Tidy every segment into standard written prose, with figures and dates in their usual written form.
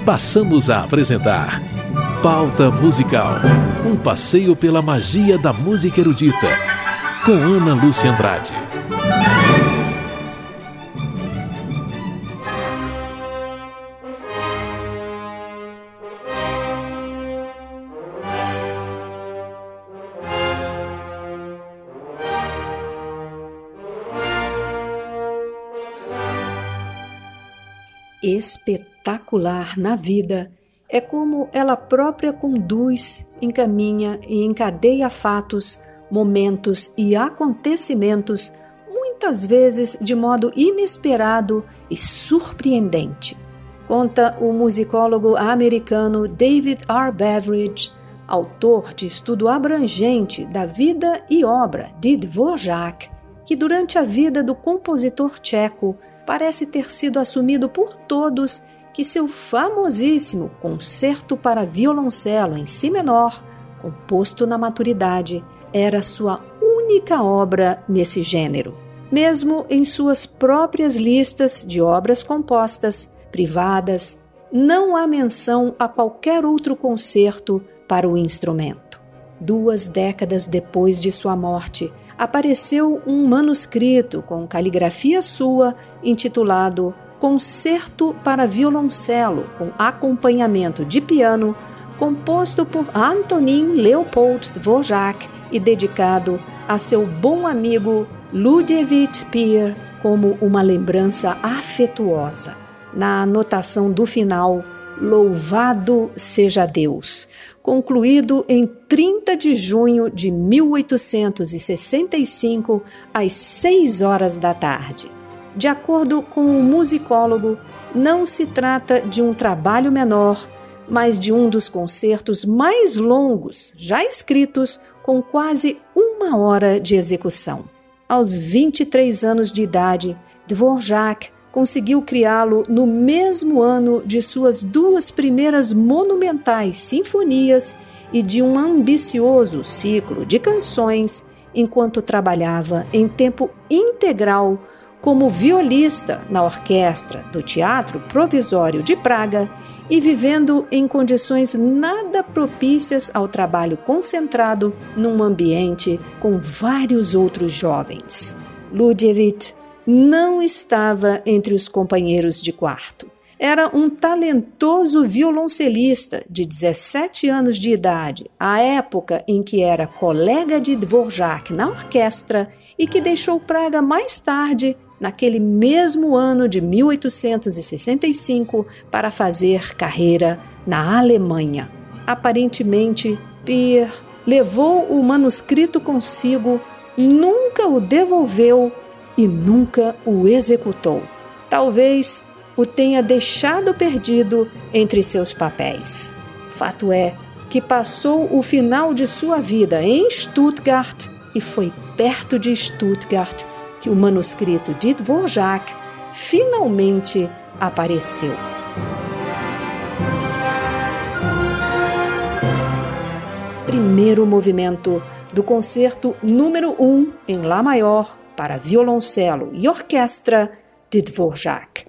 passamos a apresentar Pauta Musical, um passeio pela magia da música erudita, com Ana Lúcia Andrade. Espetacular na vida é como ela própria conduz, encaminha e encadeia fatos, momentos e acontecimentos, muitas vezes de modo inesperado e surpreendente. Conta o musicólogo americano David R. Beveridge, autor de estudo abrangente da vida e obra de Dvorak, que durante a vida do compositor tcheco parece ter sido assumido por todos que seu famosíssimo Concerto para Violoncelo em Si menor, composto na maturidade, era sua única obra nesse gênero. Mesmo em suas próprias listas de obras compostas, privadas, não há menção a qualquer outro concerto para o instrumento. 2 décadas depois de sua morte, apareceu um manuscrito com caligrafia sua intitulado Concerto para Violoncelo com acompanhamento de piano, composto por Antonín Leopold Dvořák e dedicado a seu bom amigo Ludovic Pier como uma lembrança afetuosa. Na anotação do final, Louvado seja Deus, concluído em 30 de junho de 1865, às 6 horas da tarde. De acordo com o musicólogo, não se trata de um trabalho menor, mas de um dos concertos mais longos já escritos, com quase 1 hora de execução. Aos 23 anos de idade, Dvořák conseguiu criá-lo no mesmo ano de suas 2 primeiras monumentais sinfonias e de um ambicioso ciclo de canções, enquanto trabalhava em tempo integral como violista na orquestra do Teatro Provisório de Praga e vivendo em condições nada propícias ao trabalho concentrado num ambiente com vários outros jovens. Ludovic não estava entre os companheiros de quarto. Era um talentoso violoncelista de 17 anos de idade, à época em que era colega de Dvořák na orquestra e que deixou Praga mais tarde, naquele mesmo ano de 1865, para fazer carreira na Alemanha. Aparentemente, Pier levou o manuscrito consigo, nunca o devolveu e nunca o executou. Talvez o tenha deixado perdido entre seus papéis. Fato é que passou o final de sua vida em Stuttgart e foi perto de Stuttgart que o manuscrito de Dvořák finalmente apareceu. Primeiro movimento do concerto número 1 em Lá maior para violoncelo e orquestra de Dvořák.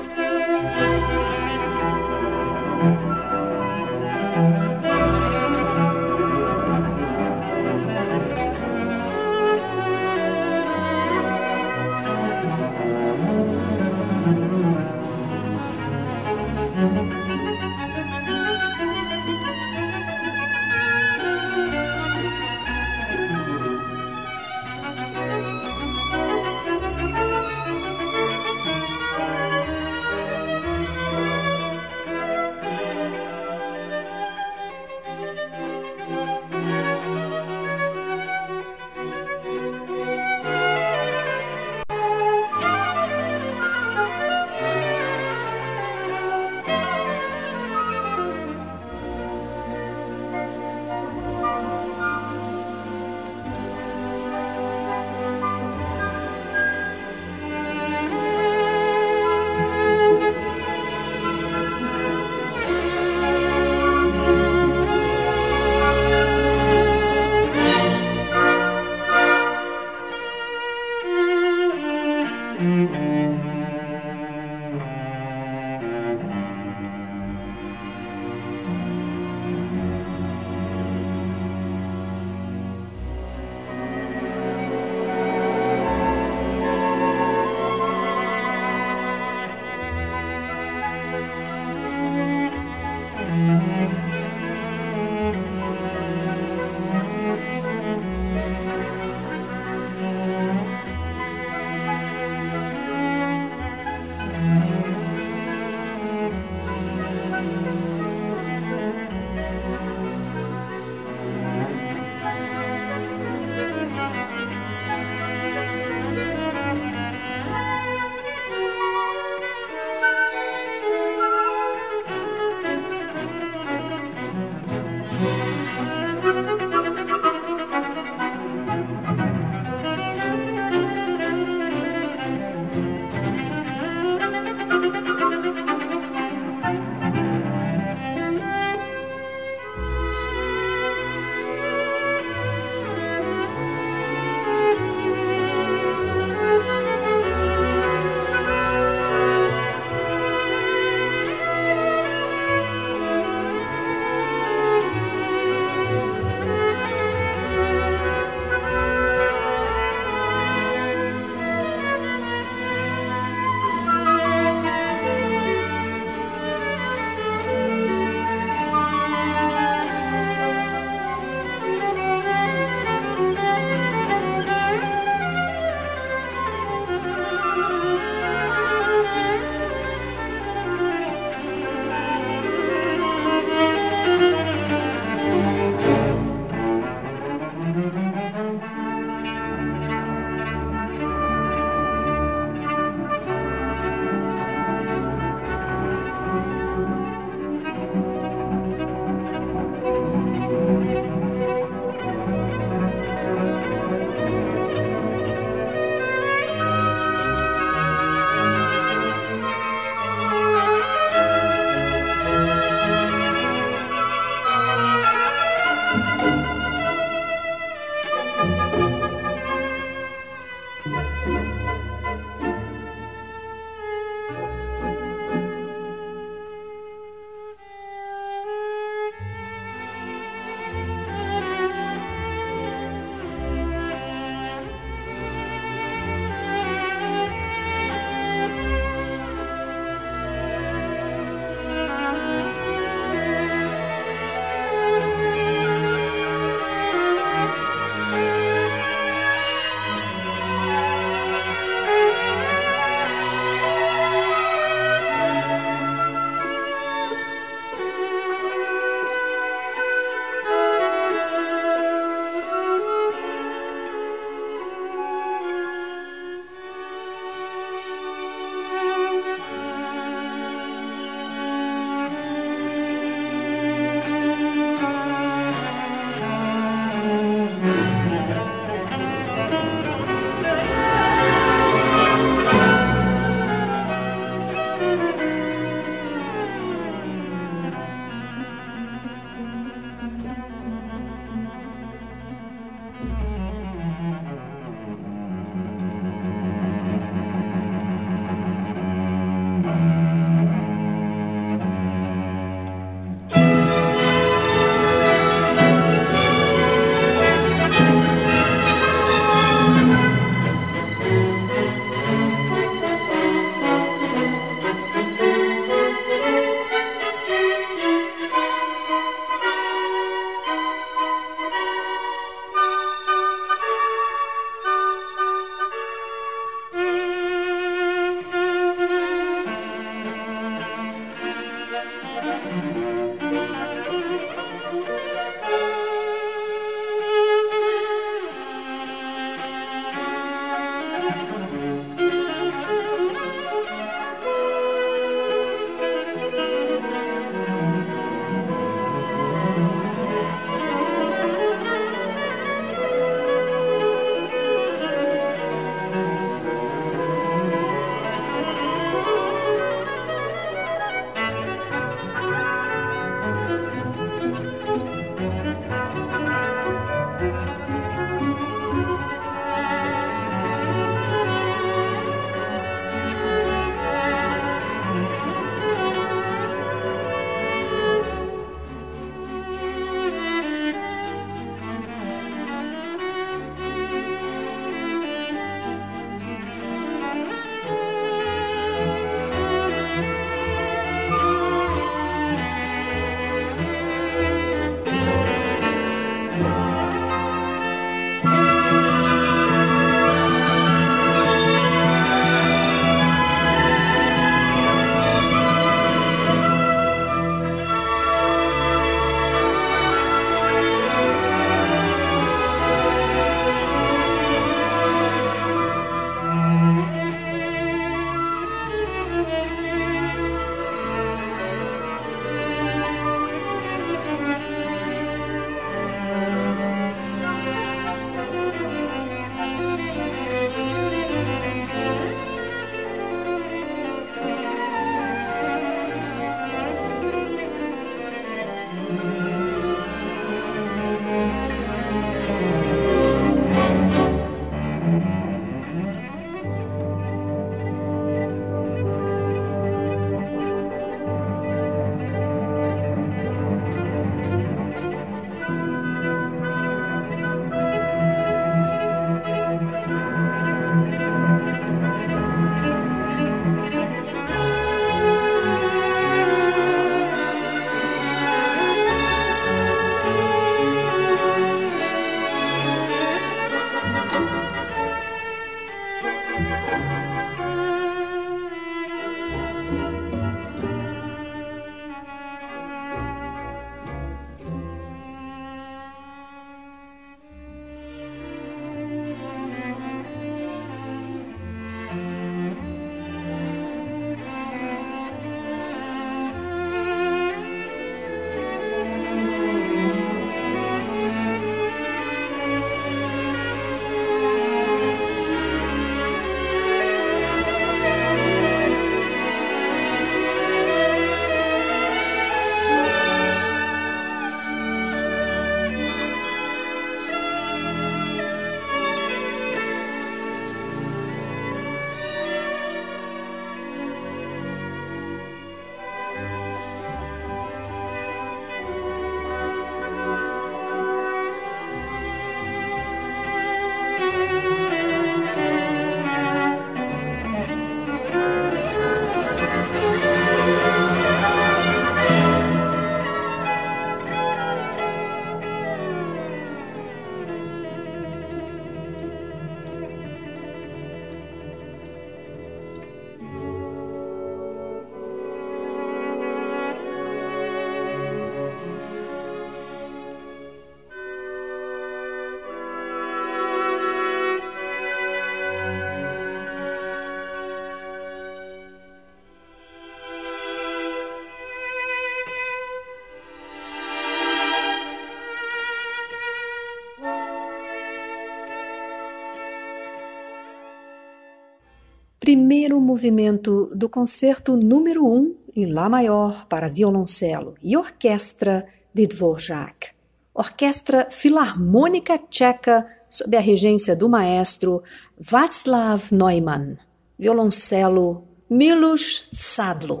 primeiro movimento do concerto número 1 em Lá maior para violoncelo e orquestra de Dvorak. Orquestra Filarmônica Tcheca sob a regência do maestro Václav Neumann. Violoncelo Miloš Sadlo.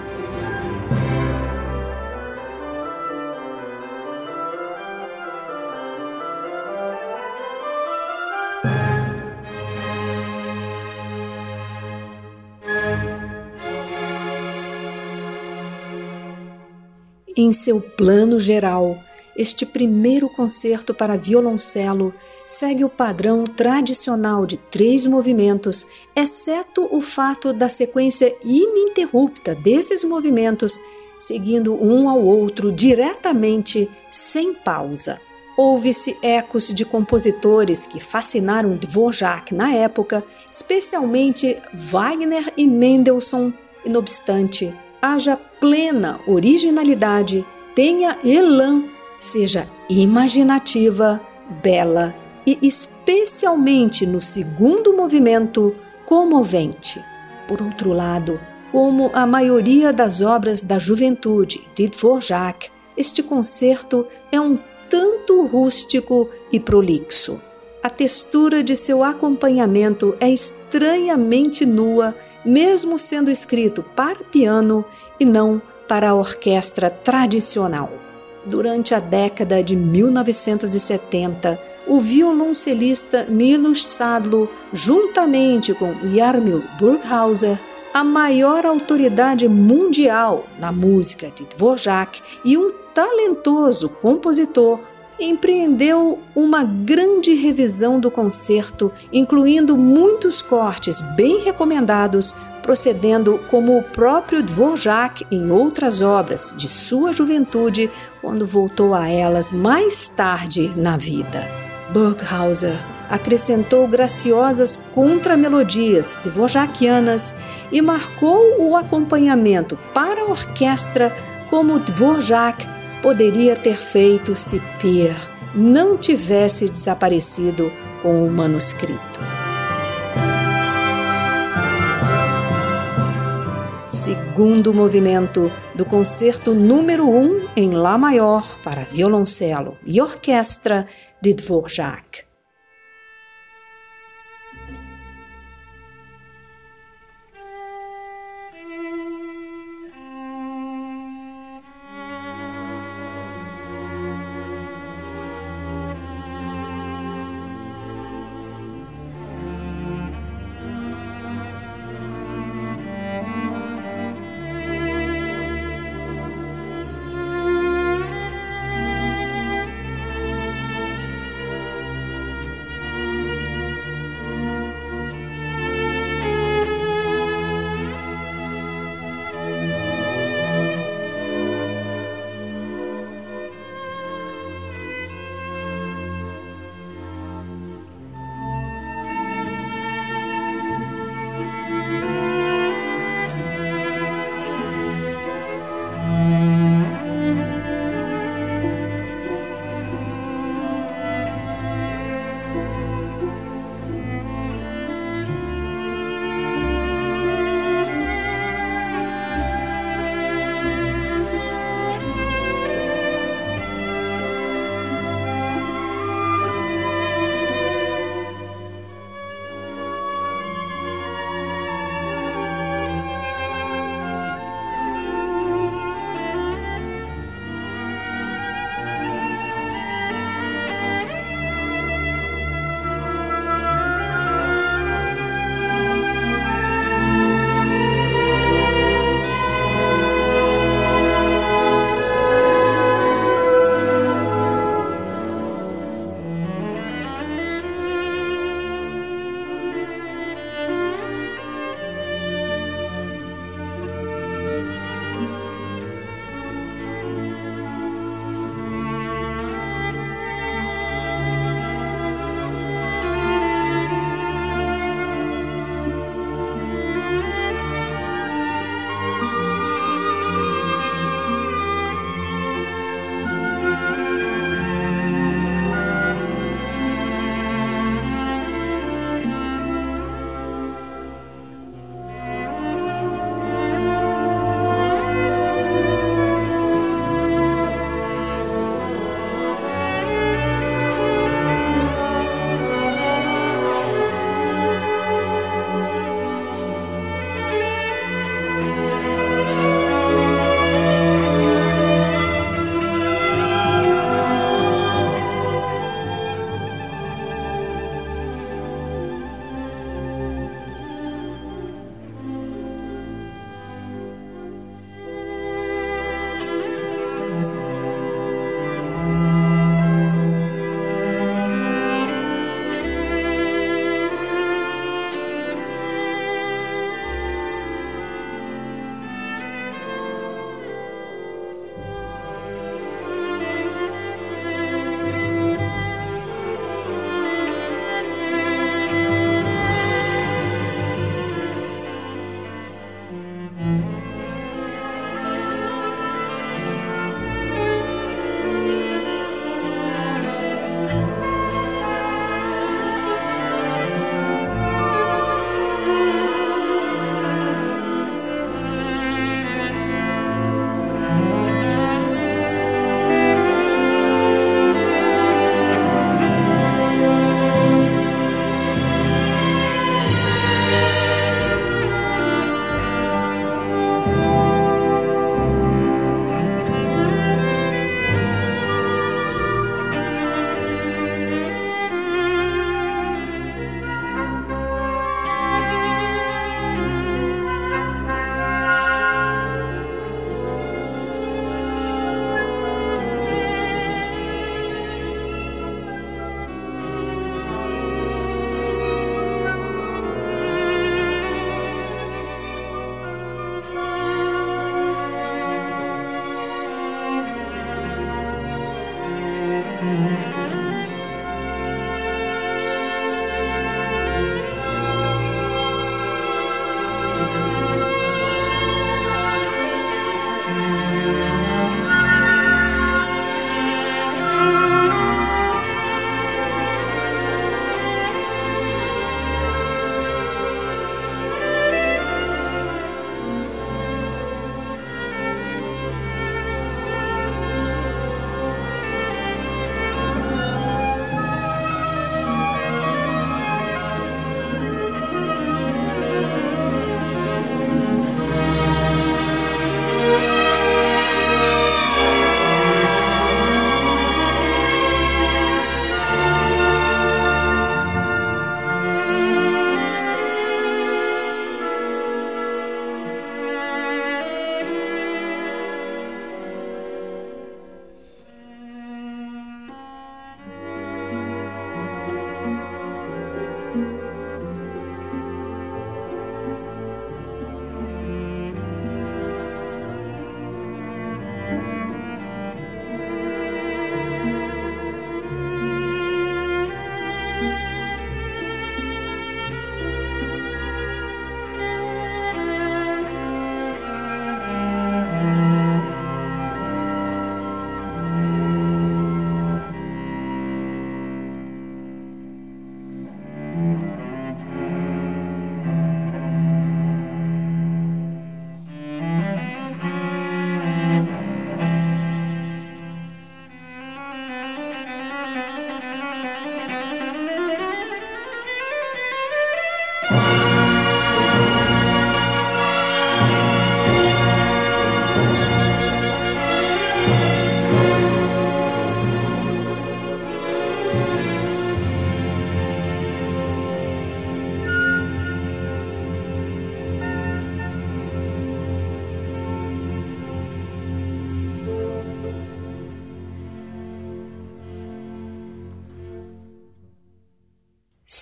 Em seu plano geral, este primeiro concerto para violoncelo segue o padrão tradicional de 3 movimentos, exceto o fato da sequência ininterrupta desses movimentos, seguindo um ao outro diretamente, sem pausa. Houve-se ecos de compositores que fascinaram Dvorak na época, especialmente Wagner e Mendelssohn, e não obstante, haja plena originalidade, tenha elan, seja imaginativa, bela e, especialmente no segundo movimento, comovente. Por outro lado, como a maioria das obras da juventude de Dvorak, este concerto é um tanto rústico e prolixo. A textura de seu acompanhamento é estranhamente nua, mesmo sendo escrito para piano e não para a orquestra tradicional. Durante a década de 1970, o violoncelista Miloš Sadlo, juntamente com Jarmil Burghauser, a maior autoridade mundial na música de Dvorak e um talentoso compositor, empreendeu uma grande revisão do concerto, incluindo muitos cortes bem recomendados, procedendo como o próprio Dvorak em outras obras de sua juventude, quando voltou a elas mais tarde na vida. Burghauser acrescentou graciosas contramelodias dvorakianas e marcou o acompanhamento para a orquestra como Dvorak poderia ter feito se Peer não tivesse desaparecido com o manuscrito. Segundo movimento do concerto número 1 em Lá maior para violoncelo e orquestra de Dvorak.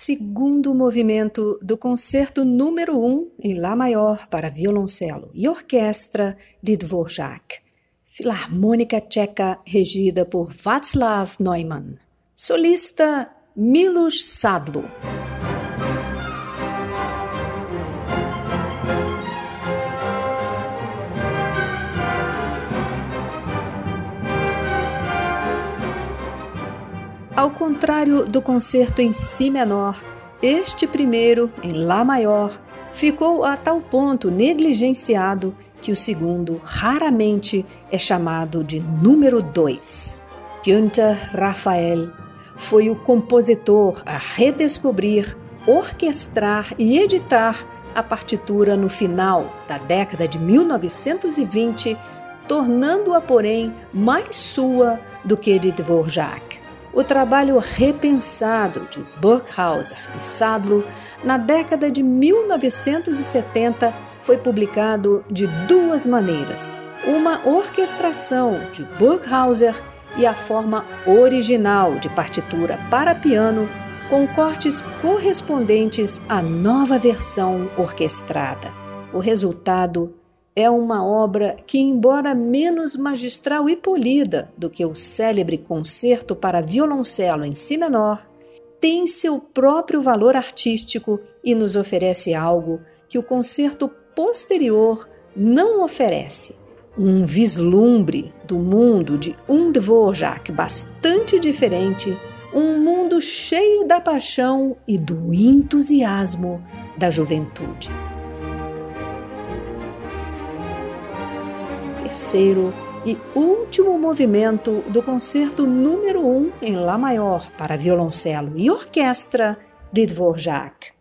segundo movimento do Concerto número 1 em Lá maior para violoncelo e orquestra de Dvorak, Filarmônica Tcheca regida por Václav Neumann. Solista Miloš Sadlo. Ao contrário do concerto em Si menor, este primeiro, em Lá maior, ficou a tal ponto negligenciado que o segundo raramente é chamado de número 2. Günther Raphael foi o compositor a redescobrir, orquestrar e editar a partitura no final da década de 1920, tornando-a, porém, mais sua do que de Dvorak. O trabalho repensado de Burghauser e Sadlo na década de 1970 foi publicado de duas maneiras: uma orquestração de Burghauser e a forma original de partitura para piano, com cortes correspondentes à nova versão orquestrada. O resultado é uma obra que, embora menos magistral e polida do que o célebre Concerto para violoncelo em Si menor, tem seu próprio valor artístico e nos oferece algo que o concerto posterior não oferece: um vislumbre do mundo de um Dvorak bastante diferente, um mundo cheio da paixão e do entusiasmo da juventude. Terceiro e último movimento do Concerto número 1 em Lá maior para violoncelo e orquestra de Dvorak.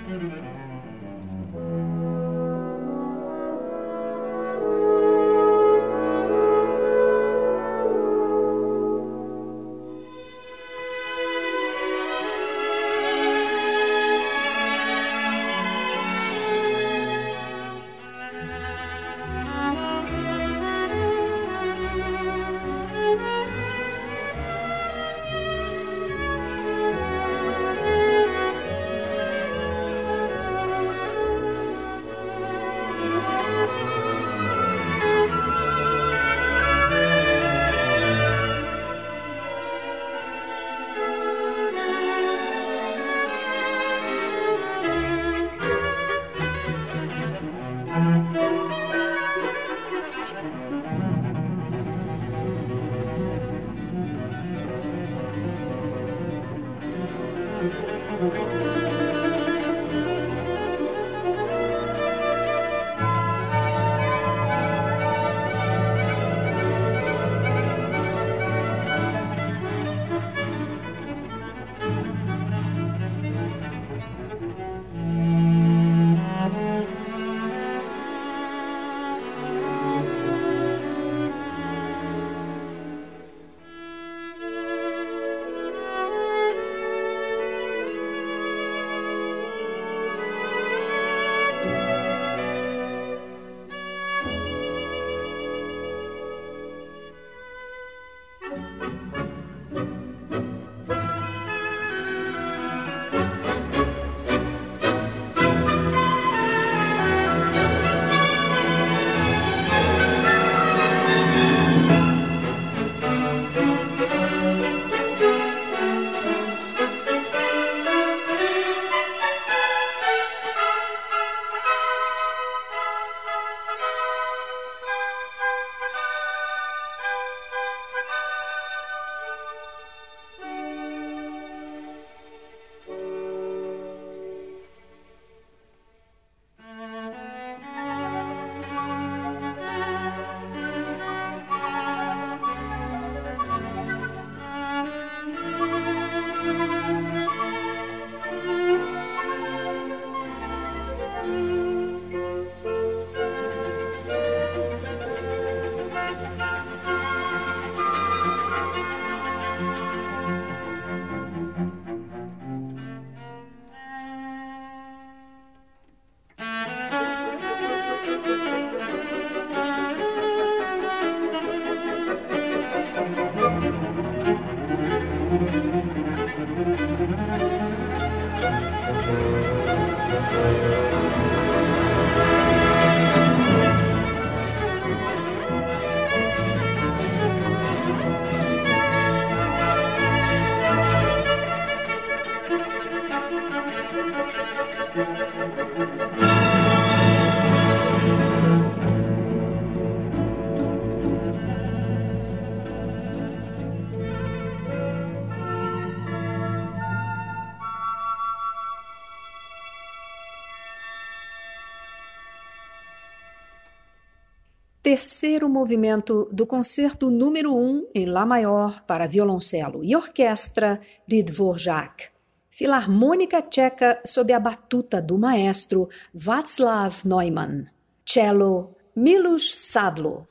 Terceiro movimento do Concerto número 1 em Lá maior para violoncelo e orquestra de Dvorak, Filarmônica Tcheca sob a batuta do maestro Václav Neumann, cello Miloš Sadlo.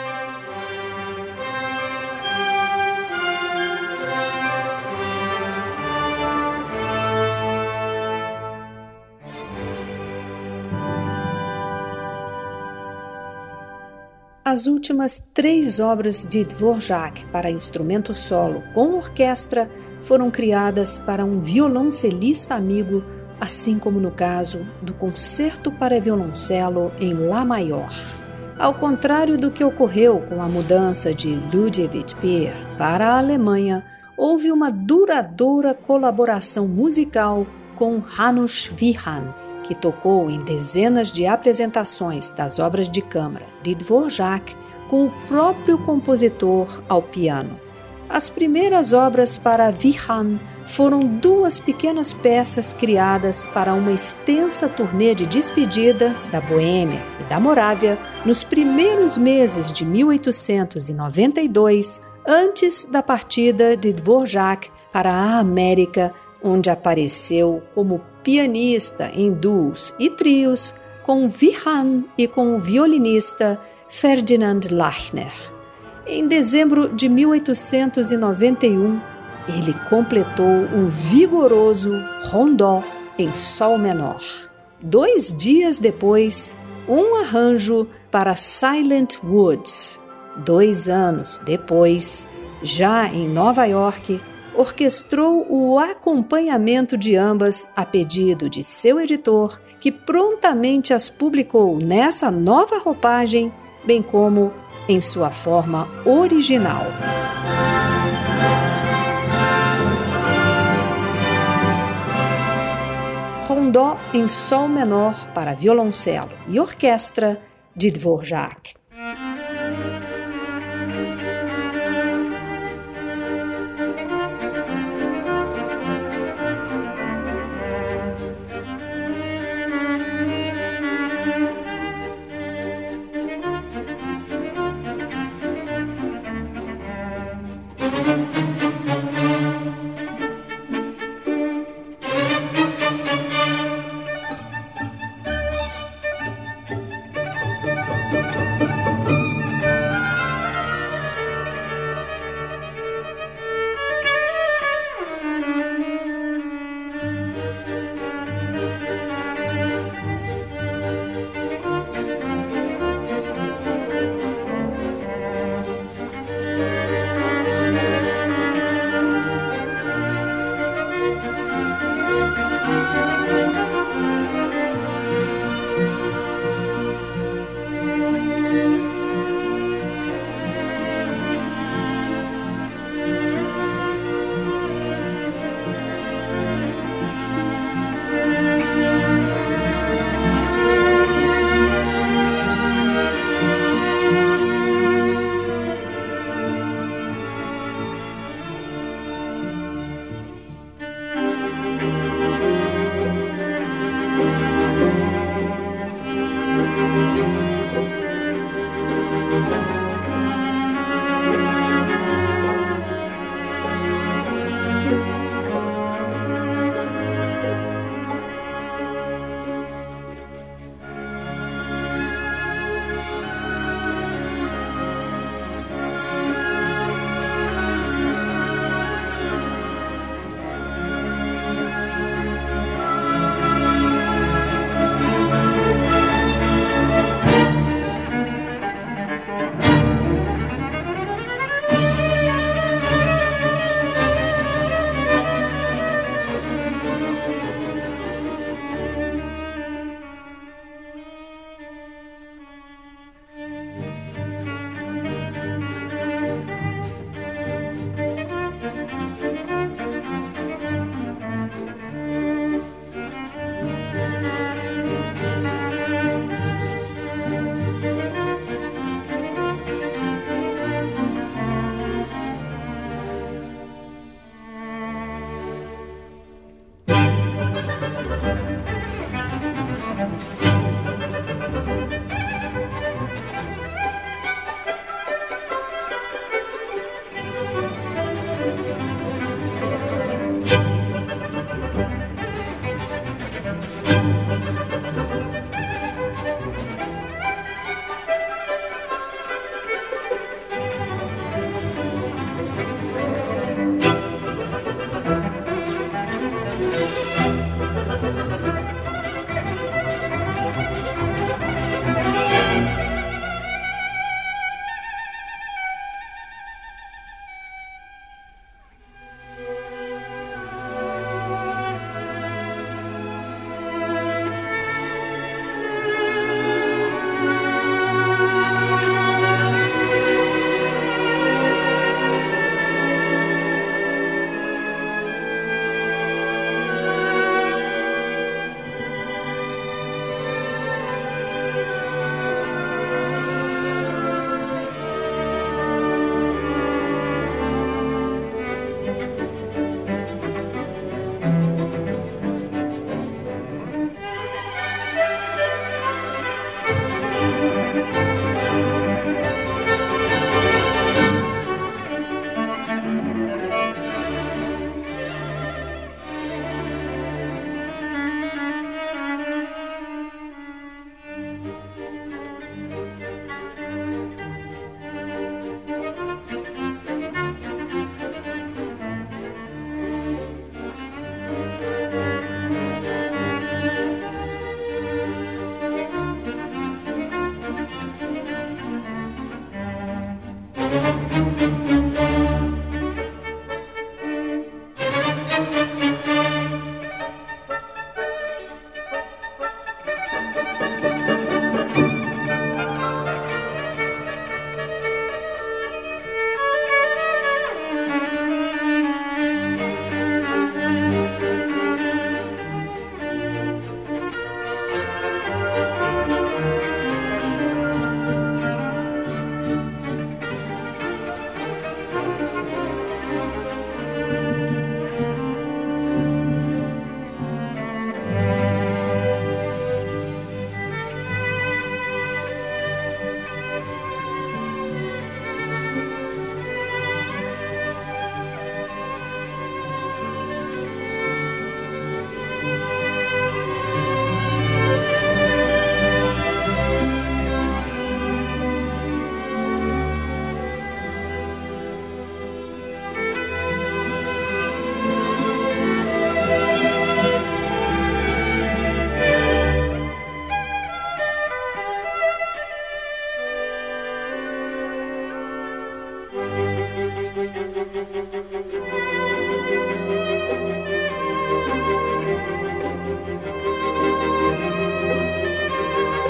As últimas 3 obras de Dvorak para instrumento solo com orquestra foram criadas para um violoncelista amigo, assim como no caso do Concerto para Violoncelo em Lá maior. Ao contrário do que ocorreu com a mudança de Ludwig Peer para a Alemanha, houve uma duradoura colaboração musical com János Wihan, que tocou em dezenas de apresentações das obras de câmara de Dvorak com o próprio compositor ao piano. As primeiras obras para Wihan foram 2 pequenas peças criadas para uma extensa turnê de despedida da Boêmia e da Morávia nos primeiros meses de 1892, antes da partida de Dvorak para a América, onde apareceu como pianista em duos e trios com Wiehan e com o violinista Ferdinand Lachner. Em dezembro de 1891, ele completou um vigoroso rondó em sol menor. 2 dias depois, um arranjo para Silent Woods. 2 anos depois, já em Nova York, orquestrou o acompanhamento de ambas a pedido de seu editor, que prontamente as publicou nessa nova roupagem, bem como em sua forma original. Rondó em sol menor para violoncelo e orquestra de Dvorak.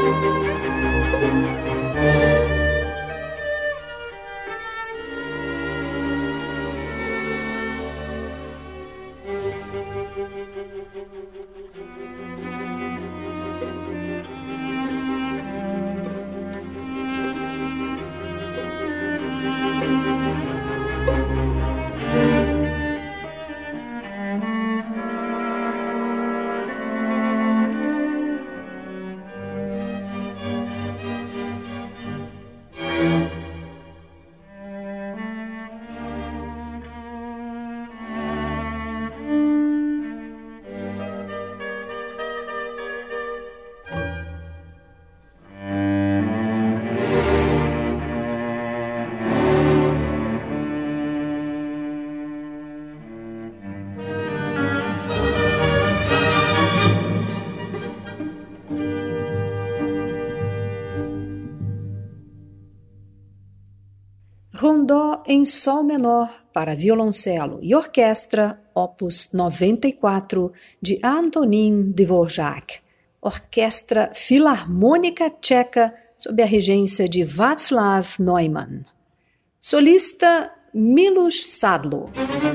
Rondó em Sol menor para violoncelo e orquestra, opus 94, de Antonín Dvořák, Orquestra Filarmônica Tcheca, sob a regência de Václav Neumann. Solista Miloš Sadlo.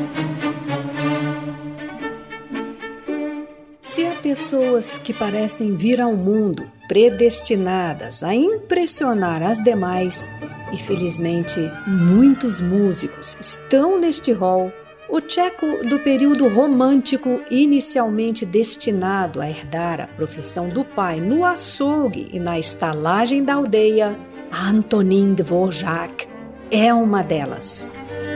Se há pessoas que parecem vir ao mundo predestinadas a impressionar as demais, e felizmente muitos músicos estão neste rol, o tcheco do período romântico, inicialmente destinado a herdar a profissão do pai no açougue e na estalagem da aldeia, Antonín Dvořák é uma delas.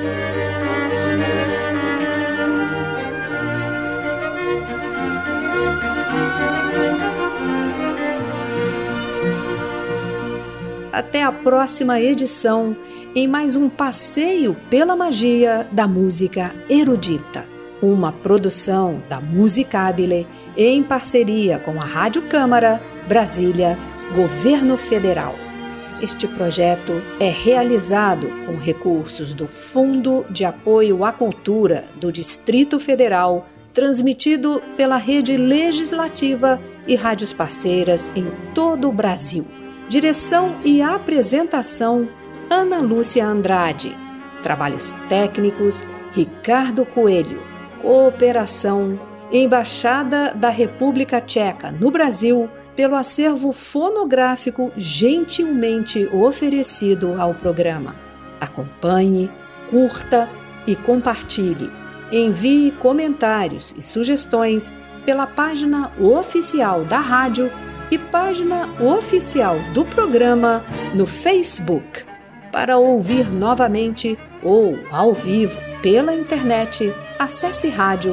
Até a próxima edição, em mais um passeio pela magia da música erudita, uma produção da Musicabile em parceria com a Rádio Câmara, Brasília, Governo Federal. Este projeto é realizado com recursos do Fundo de Apoio à Cultura do Distrito Federal, transmitido pela Rede Legislativa e rádios parceiras em todo o Brasil. Direção e apresentação, Ana Lúcia Andrade. Trabalhos técnicos, Ricardo Coelho. Cooperação, Embaixada da República Tcheca no Brasil, pelo acervo fonográfico gentilmente oferecido ao programa. Acompanhe, curta e compartilhe. Envie comentários e sugestões pela página oficial da rádio e página oficial do programa no Facebook. Para ouvir novamente ou ao vivo pela internet, acesse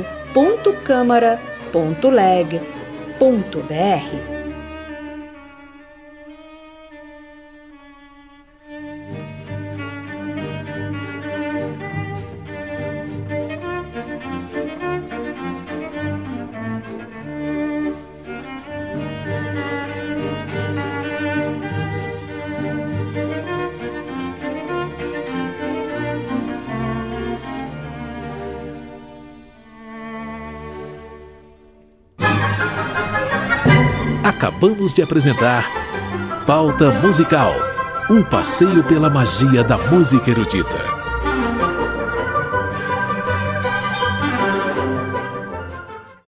radio.câmara.leg.br. Acabamos de apresentar Pauta Musical, um passeio pela magia da música erudita.